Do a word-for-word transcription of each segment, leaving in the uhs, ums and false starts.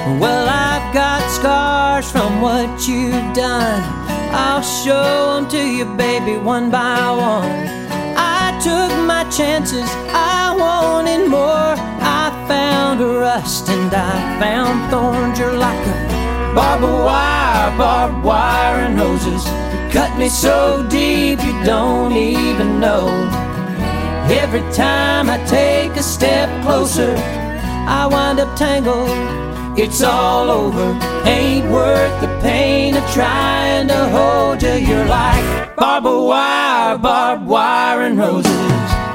Well, I've got scars from what you've done. I'll show them to you, baby, one by one. I took my chances, I wanted more. I found rust and I found thorns. You're like a barbed wire, barbed wire and roses. You cut me so deep you don't even know. Every time I take a step closer, I wind up tangled. It's all over, ain't worth the pain of trying to hold you. You're like barbed wire, barbed wire and roses.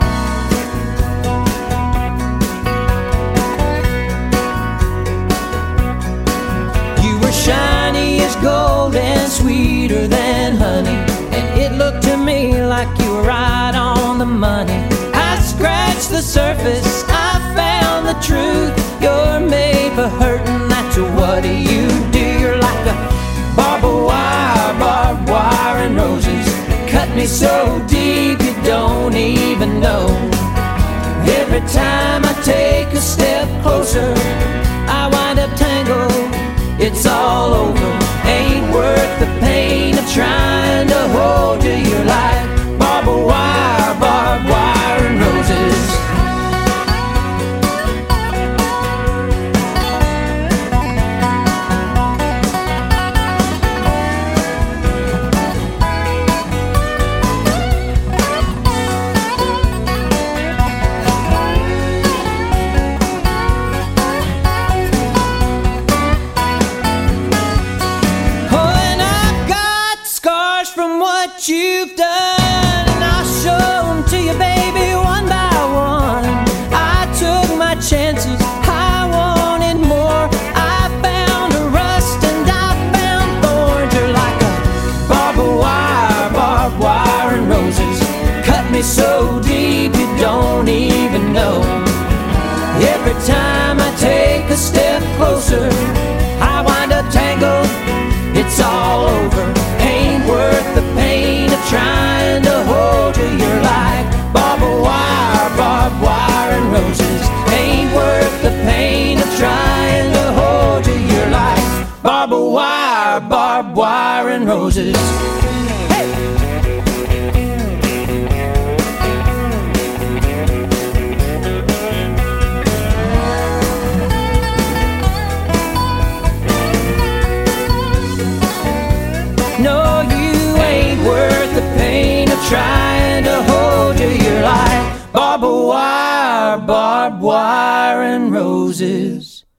You were shiny as gold and sweeter than honey, and it looked to me like you were right on the money. I scratched the surface, I found the truth. You're made for hurting, that's what you do. You're like a barbed wire, barbed wire and roses. Cut me so deep you don't even know. Every time I take a step closer, I wind up tangled. It's all over, ain't worth the pain of trying to hold you. You're like barbed wire, barbed wire and roses. You've done, and I'll show them to you, baby, one by one. I took my chances, I wanted more. I found a rust and I found thorns. You're like a barbed wire, barbed wire and roses. Cut me so deep you don't even know. Every time I take a step closer, I wind up tangled. It's all over, ain't worth the pain of trying to hold you. You're like barbed wire, barbed wire and roses. Ain't worth the pain of trying to hold you. You're like barbed wire, barbed wire and roses. No, you ain't worth the pain of trying to hold you. You're like barbed wire, barbed wire and roses.